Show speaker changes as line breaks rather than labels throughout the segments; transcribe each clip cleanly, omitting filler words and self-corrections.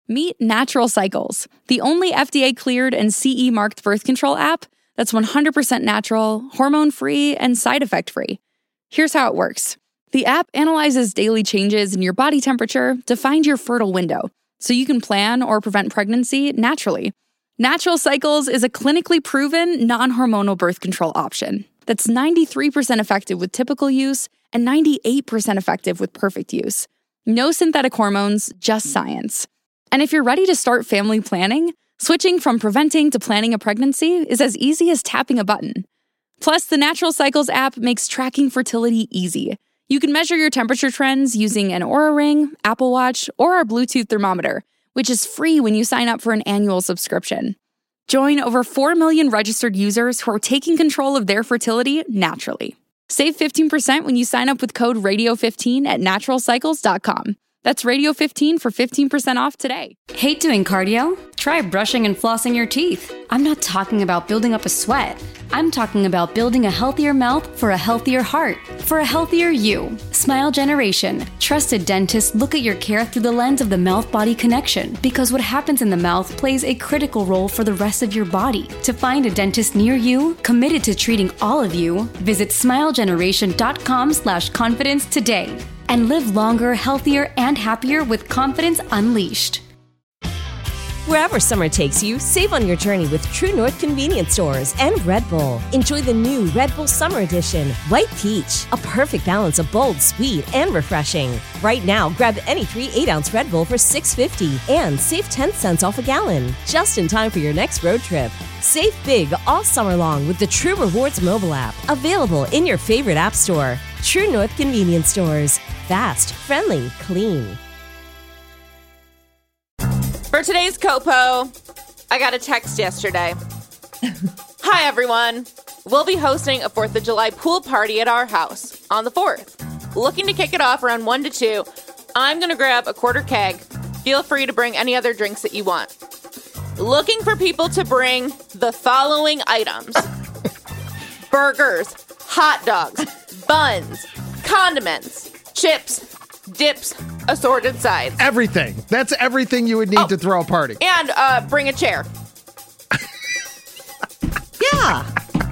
Meet Natural Cycles, the only FDA-cleared and CE-marked birth control app that's 100% natural, hormone-free, and side effect-free. Here's how it works. The app analyzes daily changes in your body temperature to find your fertile window, so you can plan or prevent pregnancy naturally. Natural Cycles is a clinically proven, non-hormonal birth control option that's 93% effective with typical use and 98% effective with perfect use. No synthetic hormones, just science. And if you're ready to start family planning, switching from preventing to planning a pregnancy is as easy as tapping a button. Plus, the Natural Cycles app makes tracking fertility easy. You can measure your temperature trends using an Oura Ring, Apple Watch, or our Bluetooth thermometer, which is free when you sign up for an annual subscription. Join over 4 million registered users who are taking control of their fertility naturally. Save 15% when you sign up with code RADIO15 at naturalcycles.com. That's Radio15 for 15% off today.
Hate doing cardio? Try brushing and flossing your teeth. I'm not talking about building up a sweat. I'm talking about building a healthier mouth for a healthier heart, for a healthier you. Smile Generation. Trusted dentists look at your care through the lens of the mouth-body connection, because what happens in the mouth plays a critical role for the rest of your body. To find a dentist near you, committed to treating all of you, visit smilegeneration.com/confidence today. And live longer, healthier, and happier with confidence unleashed.
Wherever summer takes you, save on your journey with True North Convenience Stores and Red Bull. Enjoy the new Red Bull Summer Edition, White Peach, a perfect balance of bold, sweet, and refreshing. Right now, grab any 3 8-ounce Red Bull for $6.50 and save 10 cents off a gallon. Just in time for your next road trip. Save big all summer long with the True Rewards mobile app, available in your favorite app store. True North Convenience Stores. Fast, friendly, clean.
For today's Copo, I got a text yesterday. Hi, everyone. We'll be hosting a 4th of July pool party at our house on the 4th. Looking to kick it off around 1 to 2. I'm going to grab a quarter keg. Feel free to bring any other drinks that you want. Looking for people to bring the following items. Burgers, hot dogs, buns, condiments, chips, dips, assorted sides.
Everything. That's everything you would need to throw a party.
And bring a chair.
Yeah.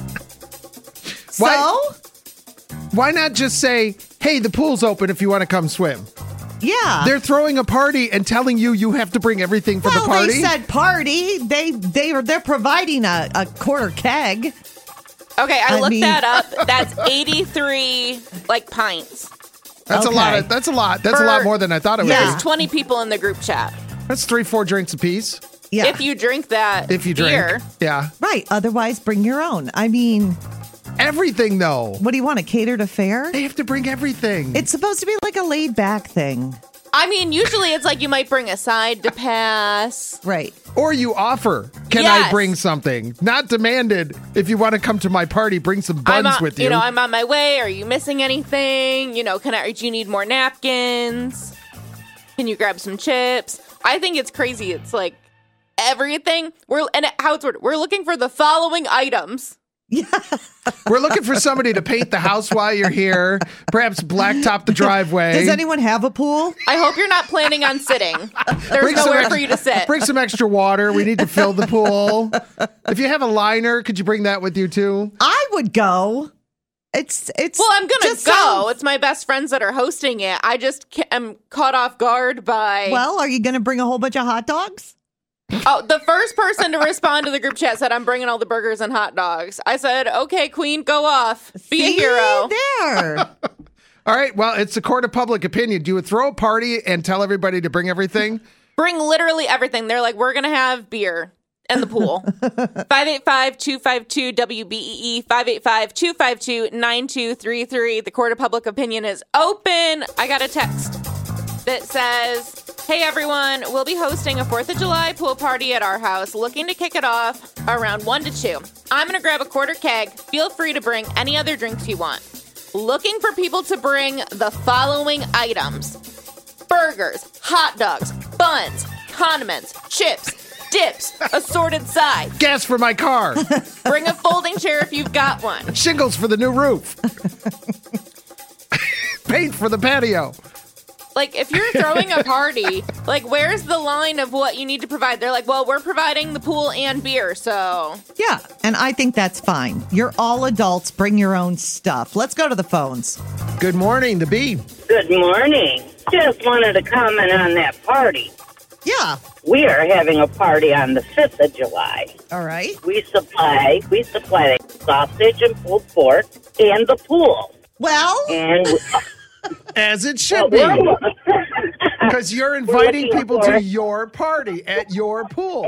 So?
Why not just say, hey, the pool's open if you want to come swim?
Yeah.
They're throwing a party and telling you have to bring everything for the party?
Well, they said party. They're providing a quarter keg.
Okay, I looked that up. That's 83 pints.
That's a lot. That's a lot. That's a lot more than I thought it would be.
There's 20 people in the group chat.
That's 3-4 drinks apiece.
Yeah.
If you drink that beer.
Yeah.
Right. Otherwise, bring your own. I mean,
everything, though.
What do you want, a catered affair?
They have to bring everything.
It's supposed to be like a laid back thing.
I mean, usually it's like you might bring a side to pass.
Right.
Or you offer, can I bring something? Not demanded. If you want to come to my party, bring some buns with you.
I'm on my way. Are you missing anything? Do you need more napkins? Can you grab some chips? I think it's crazy. It's like everything. We're looking for the following items.
Yeah.
We're looking for somebody to paint the house while you're here. Perhaps blacktop the driveway.
Does anyone have a pool?
I hope you're not planning on sitting. There's nowhere for you to sit.
Bring some extra water. We need to fill the pool. If you have a liner, could you bring that with you too?
I would go. It's.
Well, I'm gonna go. It's my best friends that are hosting it. I just am caught off guard by.
Well, are you going to bring a whole bunch of hot dogs?
Oh, the first person to respond to the group chat said, I'm bringing all the burgers and hot dogs. I said, okay, Queen, go off. Be a hero.
There.
All right. Well, it's a court of public opinion. Do you throw a party and tell everybody to bring everything?
Bring literally everything. They're like, we're going to have beer and the pool. 585-252-WBEE, 585-252-9233. The court of public opinion is open. I got a text that says, hey, everyone, we'll be hosting a 4th of July pool party at our house, looking to kick it off around 1 to 2. I'm going to grab a quarter keg. Feel free to bring any other drinks you want. Looking for people to bring the following items. Burgers, hot dogs, buns, condiments, chips, dips, assorted sides.
Gas for my car.
Bring a folding chair if you've got one.
Shingles for the new roof. Paint for the patio.
Like, if you're throwing a party, like, where's the line of what you need to provide? They're like, well, we're providing the pool and beer, so.
Yeah, and I think that's fine. You're all adults. Bring your own stuff. Let's go to the phones.
Good morning, the Bee.
Good morning. Just wanted to comment on that party.
Yeah.
We are having a party on the 5th of July.
All right.
We supply the sausage and pulled pork and the pool.
Well,
And
As it should be. Because you're inviting people to your party at your pool.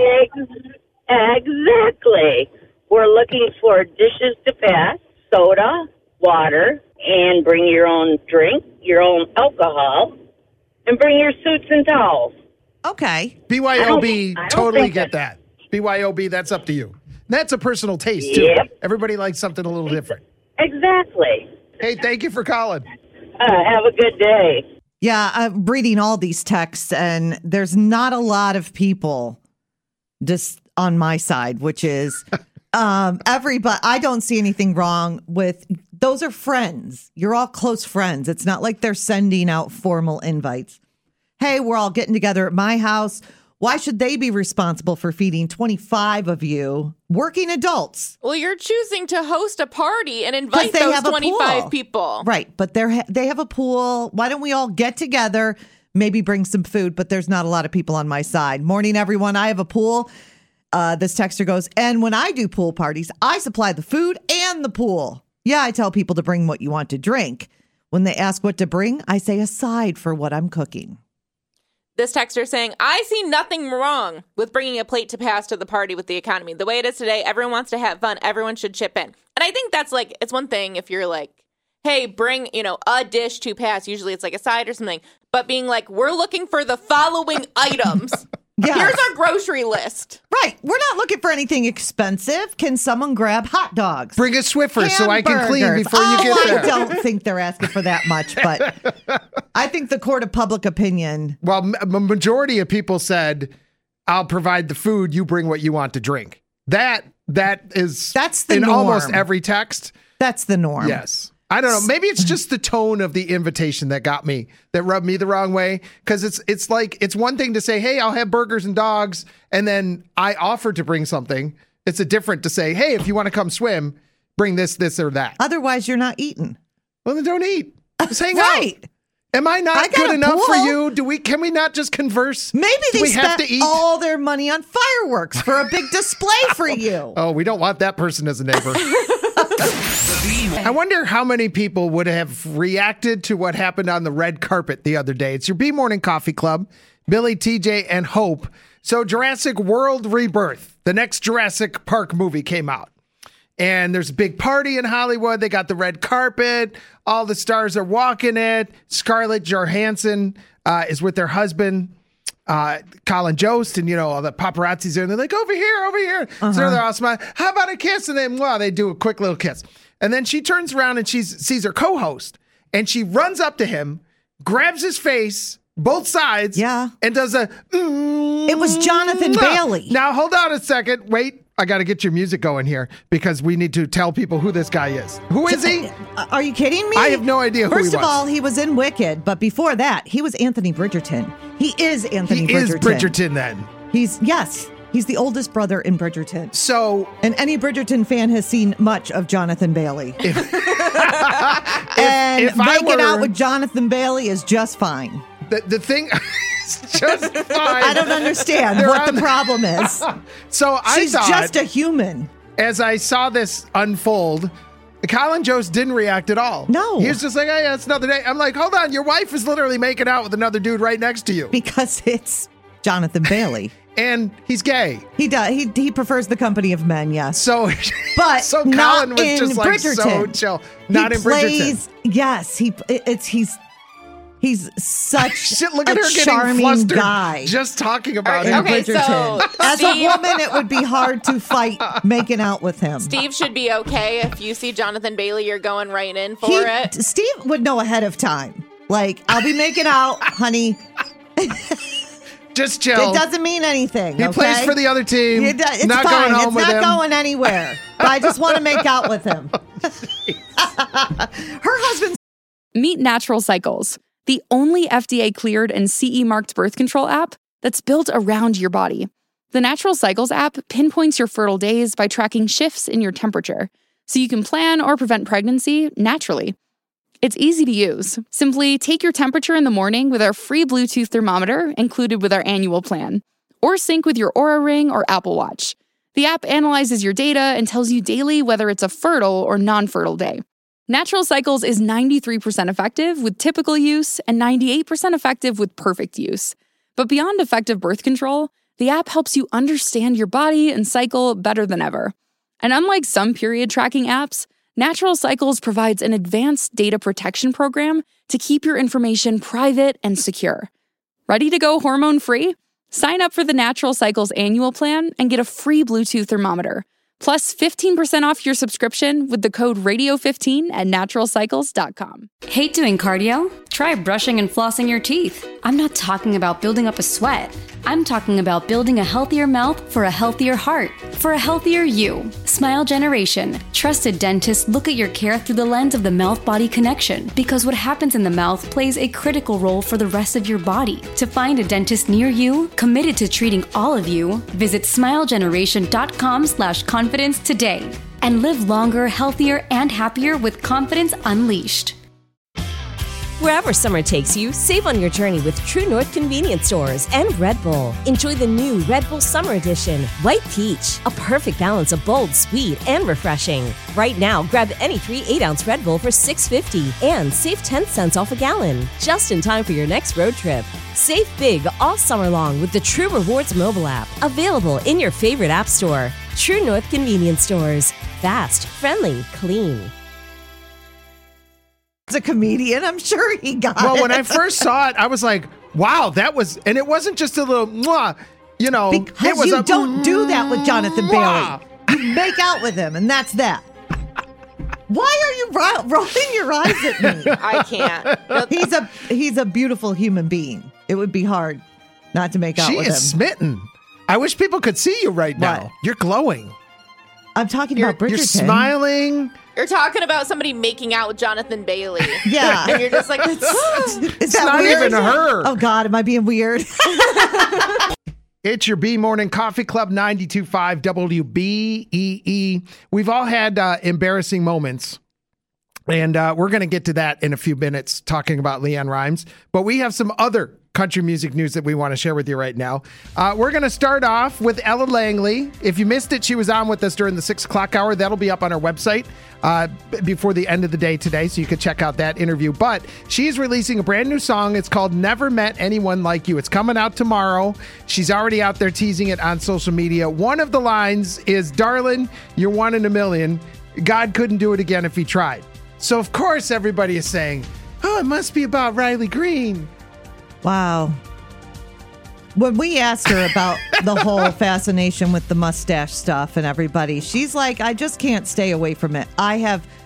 Exactly. We're looking for dishes to pass, soda, water, and bring your own drink, your own alcohol, and bring your suits and towels.
okay.
BYOB,
I don't
totally
think
get that. BYOB, that's up to you. That's a personal taste, too.
Yep.
Everybody likes something a little different.
Exactly.
Hey, thank you for calling.
Have a good day.
Yeah, I'm reading all these texts, and there's not a lot of people just on my side, which is everybody. I don't see anything wrong with those are friends. You're all close friends. It's not like they're sending out formal invites. Hey, we're all getting together at my house. Why should they be responsible for feeding 25 of you working adults?
Well, you're choosing to host a party and invite
they
those
have a
25
pool.
people.
Right, but they have a pool. Why don't we all get together, maybe bring some food, but there's not a lot of people on my side. Morning, everyone. I have a pool. This texter goes, and when I do pool parties, I supply the food and the pool. Yeah, I tell people to bring what you want to drink. When they ask what to bring, I say a side for what I'm cooking.
This texter saying, I see nothing wrong with bringing a plate to pass to the party with the economy. The way it is today, everyone wants to have fun. Everyone should chip in. And I think that's like, it's one thing if you're like, hey, bring, a dish to pass. Usually it's like a side or something. But being like, we're looking for the following items.
Yeah.
Here's our grocery list.
Right. We're not looking for anything expensive. Can someone grab hot dogs?
Bring a Swiffer so I can clean
Hamburgers.
before you get there.
I don't think they're asking for that much, but I think the court of public opinion.
Well, a majority of people said, I'll provide the food, you bring what you want to drink. That's
the
in
norm.
almost every text.
That's the norm.
Yes. I don't know. Maybe it's just the tone of the invitation that rubbed me the wrong way. Because it's like, it's one thing to say, hey, I'll have burgers and dogs. And then I offer to bring something. It's a different to say, hey, if you want to come swim, bring this, or that.
Otherwise, you're not eating.
Well, then don't eat. Just hang
Right.
out. Am I not
got
good
a
enough
pool.
for you? Can we not just converse?
Maybe
Do
they
we have
spent
to eat?
all their money on fireworks for a big display for you.
Oh, we don't want that person as a neighbor. I wonder how many people would have reacted to what happened on the red carpet the other day. It's your B Morning Coffee Club, Billy, TJ, and Hope. So Jurassic World Rebirth, the next Jurassic Park movie came out. And there's a big party in Hollywood. They got the red carpet. All the stars are walking it. Scarlett Johansson is with their husband, Colin Jost, and all the paparazzi's there, and they're like, over here. So they're all smiling. How about a kiss? And then, they do a quick little kiss. And then she turns around and she sees her co-host, and she runs up to him, grabs his face, both sides, and does a.
It was Jonathan Bailey.
Now hold on a second. Wait, I got to get your music going here because we need to tell people who this guy is. Who is he?
Are you kidding me?
I have no idea who he was.
First of all, he was in Wicked, but before that, he was Anthony Bridgerton. He is Anthony Bridgerton.
He is Bridgerton then.
He's the oldest brother in Bridgerton.
So,
and any Bridgerton fan has seen much of Jonathan Bailey.
If
making out with Jonathan Bailey is just fine.
The thing is just fine.
I don't understand what the problem is.
So
she's just a human.
As I saw this unfold, Colin Jost didn't react at all.
No.
He was just like, oh yeah, it's another day. I'm like, hold on, your wife is literally making out with another dude right next to you.
Because it's Jonathan Bailey.
And he's gay.
He does. He prefers the company of men, yes.
So Colin was just like so chill. Not in Bridgerton.
Yes, he's such
look at
a
her getting
charming
flustered
guy.
just talking about him.
Okay,
Bridgerton.
so
As a woman, it would be hard to fight making out with him.
Steve should be okay if you see Jonathan Bailey, you're going right in for it.
Steve would know ahead of time. Like, I'll be making out, honey.
Just chill.
It doesn't mean anything.
He plays for the other team.
It's
not
fine.
going home with him.
It's not going anywhere. But I just want to make out with him. Her husband's.
Meet Natural Cycles. the only FDA cleared and CE marked birth control app that's built around your body. The Natural Cycles app pinpoints your fertile days by tracking shifts in your temperature, so you can plan or prevent pregnancy naturally. It's easy to use. Simply take your temperature in the morning with our free Bluetooth thermometer included with our annual plan, or sync with your Oura Ring or Apple Watch. The app analyzes your data and tells you daily whether it's a fertile or non-fertile day. Natural Cycles is 93% effective with typical use and 98% effective with perfect use. But beyond effective birth control, the app helps you understand your body and cycle better than ever. And unlike some period tracking apps, Natural Cycles provides an advanced data protection program to keep your information private and secure. Ready to go hormone-free? Sign up for the Natural Cycles annual plan and get a free Bluetooth thermometer, plus 15% off your subscription with the code RADIO15 at naturalcycles.com.
Hate doing cardio? Try brushing and flossing your teeth. I'm not talking about building up a sweat. I'm talking about building a healthier mouth for a healthier heart, for a healthier you. Smile Generation. Trusted dentists look at your care through the lens of the mouth-body connection, because what happens in the mouth plays a critical role for the rest of your body. To find a dentist near you, committed to treating all of you, visit smilegeneration.com/confidence today and live longer, healthier, and happier with confidence unleashed.
Wherever summer takes you, save on your journey with True North Convenience Stores and Red Bull. Enjoy the new Red Bull Summer Edition, White Peach, a perfect balance of bold, sweet, and refreshing. Right now, grab any 3 8-ounce Red Bull for $6.50 and save 10 cents off a gallon, just in time for your next road trip. Save big all summer long with the True Rewards mobile app, available in your favorite app store. True North Convenience Stores. Fast, friendly, clean.
As a comedian, I'm sure he got it.
Well, when I first saw it, I was like, wow, that was, and it wasn't just a little, mwah, you know.
Because
it was
you don't do that with Jonathan
mwah.
Bailey. You make out with him, and that's that. Why are you rolling your eyes at me?
I can't.
He's a beautiful human being. It would be hard not to make out
She
with him.
is smitten. I wish people could see you right now.
What?
You're glowing.
I'm talking about Bridgerton.
You're smiling.
You're talking about somebody making out with Jonathan Bailey.
Yeah.
And you're just like,
Is that
It's not
weird?
even her.
Oh, God, am I being weird?
It's your B Morning Coffee Club 92.5 WBEE. We've all had embarrassing moments, and we're going to get to that in a few minutes talking about LeAnn Rimes. But we have some other country music news that we want to share with you right now. We're going to start off with Ella Langley. If you missed it, she was on with us during the 6 o'clock hour. That'll be up on our website before the end of the day today, so you can check out that interview. But she's releasing a brand new song. It's called Never Met Anyone Like You. It's coming out tomorrow. She's already out there teasing it on social media. One of the lines is, "Darling, you're one in a million. God couldn't do it again if he tried." So, of course, everybody is saying, oh, it must be about Riley Green.
Wow. When we asked her about the whole fascination with the mustache stuff and everybody, she's like, I just can't stay away from it. I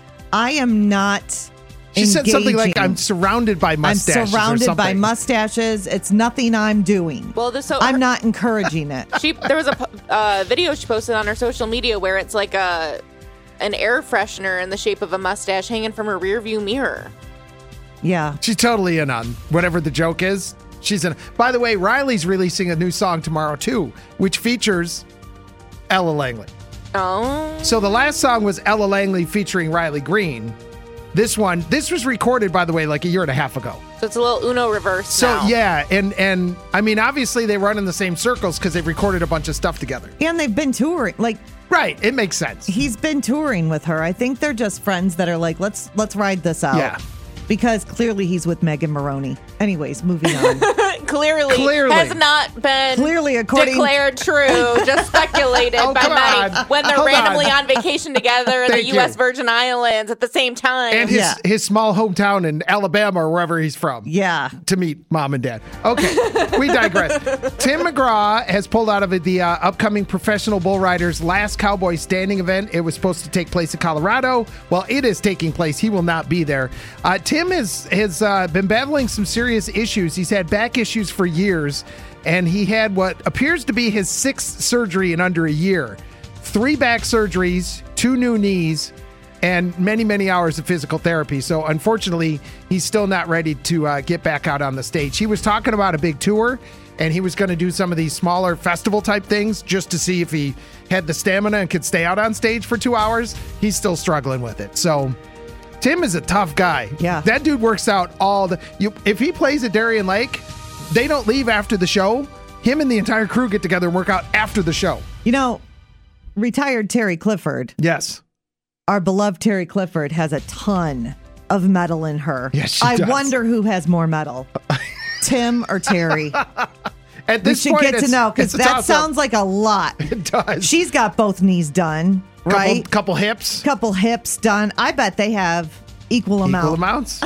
am not
She said something like,
engaging.
I'm surrounded by mustaches.
I'm
or
surrounded by
something.
mustaches. It's nothing I'm doing.
well,
I'm not encouraging it.
There was a video she posted on her social media where it's like an air freshener in the shape of a mustache hanging from her rearview mirror.
Yeah.
She's totally in on whatever the joke is. She's in. By the way, Riley's releasing a new song tomorrow, too, which features Ella Langley.
Oh.
So the last song was Ella Langley featuring Riley Green. This was recorded, by the way, like a year and a half ago.
So it's a little Uno reverse
So,
now.
yeah, and I mean, obviously they run in the same circles because they've recorded a bunch of stuff together.
And they've been touring. Like,
Right, it makes sense.
he's been touring with her. I think they're just friends that are like, let's ride this out.
Yeah.
Because clearly he's with Megan Maroney. Anyways, moving on.
Clearly has not been declared true, just speculated
Oh,
by
come
many
on.
when they're
Hold
randomly
on.
on vacation together in the
Thank
U.S.
you.
Virgin Islands at the same time.
And his small hometown in Alabama or wherever he's from.
Yeah.
To meet mom and dad. Okay, we digress. Tim McGraw has pulled out of the upcoming Professional Bull Riders Last Cowboy Standing event. It was supposed to take place in Colorado. Well, it is taking place. He will not be there. Tim has been battling some serious issues. He's had back issues for years, and he had what appears to be his 6th surgery in under a year. 3 back surgeries, 2 new knees, and many, many hours of physical therapy. So unfortunately, he's still not ready to get back out on the stage. He was talking about a big tour, and he was going to do some of these smaller festival type things just to see if he had the stamina and could stay out on stage for 2 hours. He's still struggling with it. So Tim is a tough guy.
Yeah.
That dude works out if he plays at Darien Lake, they don't leave after the show. Him and the entire crew get together and work out after the show.
You know, retired Terry Clifford.
Yes.
Our beloved Terry Clifford has a ton of metal in her.
Yes, she
I
does.
wonder who has more metal, Tim or Terry.
At this
we should
point,
get to know, because
it's a
that
toss-up.
sounds like a lot.
It does.
She's got both knees done, right?
Couple hips.
Couple hips done. I bet they have equal
Amounts.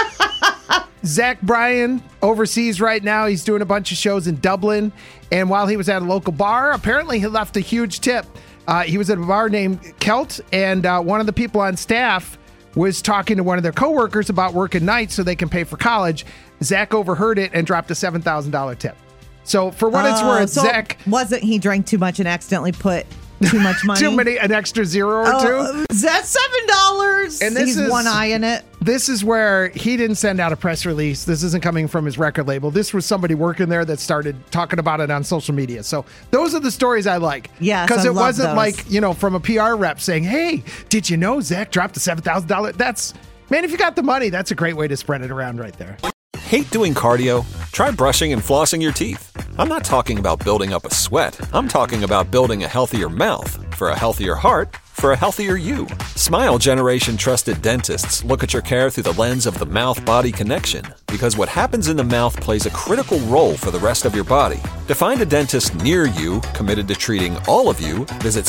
Zach Bryan overseas right now. He's doing a bunch of shows in Dublin. And while he was at a local bar, apparently he left a huge tip. He was at a bar named Kelt, and one of the people on staff was talking to one of their coworkers about working nights so they can pay for college. Zach overheard it and dropped a $7,000 tip. So for what it's worth, Zach...
Wasn't he drank too much and accidentally put too much money?
an extra zero or two?
That's $7.
And this
He's
is
one eye in it.
This is where he didn't send out a press release. This isn't coming from his record label. This was somebody working there that started talking about it on social media. So those are the stories I like.
Yes,
because
I
it
love
wasn't
those.
like, from a PR rep saying, hey, did you know Zach dropped a $7,000? That's, man, if you got the money, that's a great way to spread it around right there.
Hate doing cardio? Try brushing and flossing your teeth. I'm not talking about building up a sweat. I'm talking about building a healthier mouth for a healthier heart for a healthier you. Smile Generation trusted dentists look at your care through the lens of the mouth-body connection, because what happens in the mouth plays a critical role for the rest of your body. To find a dentist near you committed to treating all of you, visit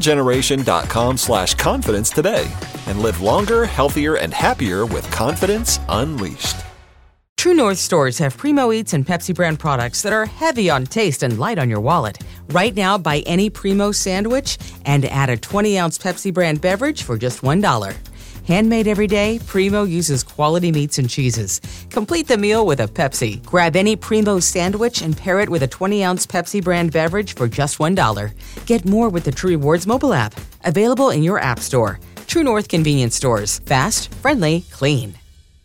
smilegeneration.com/confidence today and live longer, healthier, and happier with confidence unleashed.
True North stores have Primo Eats and Pepsi brand products that are heavy on taste and light on your wallet. Right now, buy any Primo sandwich and add a 20-ounce Pepsi brand beverage for just $1. Handmade every day, Primo uses quality meats and cheeses. Complete the meal with a Pepsi. Grab any Primo sandwich and pair it with a 20-ounce Pepsi brand beverage for just $1. Get more with the True Rewards mobile app. Available in your app store. True North convenience stores. Fast, friendly, clean.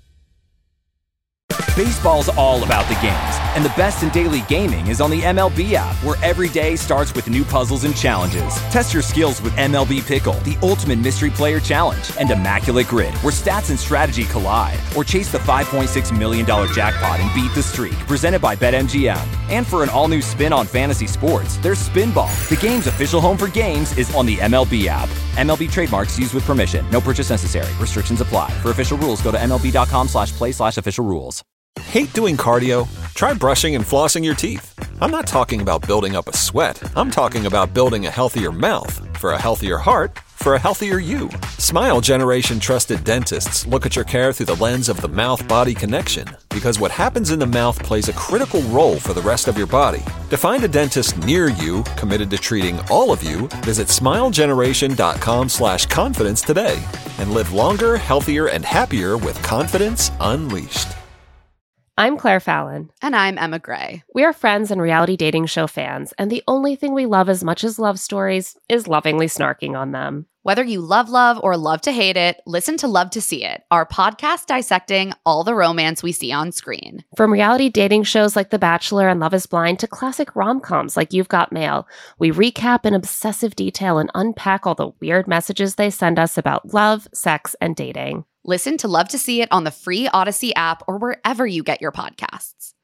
Baseball's all about the games, and the best in daily gaming is on the MLB app, where every day starts with new puzzles and challenges. Test your skills with MLB Pickle, the ultimate mystery player challenge, and Immaculate Grid, where stats and strategy collide. Or chase the $5.6 million jackpot and beat the streak, presented by BetMGM. And for an all-new spin on fantasy sports, there's Spinball. The game's official home for games is on the MLB app. MLB trademarks used with permission. No purchase necessary. Restrictions apply. For official rules, go to MLB.com/play/official rules.
Hate doing cardio? Try brushing and flossing your teeth. I'm not talking about building up a sweat. I'm talking about building a healthier mouth for a healthier heart for a healthier you. Smile Generation trusted dentists look at your care through the lens of the mouth-body connection, because what happens in the mouth plays a critical role for the rest of your body. To find a dentist near you committed to treating all of you, visit smilegeneration.com/confidence today and live longer, healthier, and happier with confidence unleashed.
I'm Claire Fallon.
And I'm Emma Gray.
We are friends and reality dating show fans, and the only thing we love as much as love stories is lovingly snarking on them.
Whether you love or love to hate it, listen to Love to See It, our podcast dissecting all the romance we see on screen.
From reality dating shows like The Bachelor and Love is Blind to classic rom-coms like You've Got Mail, we recap in obsessive detail and unpack all the weird messages they send us about love, sex, and dating.
Listen to Love to See It on the free Odyssey app or wherever you get your podcasts.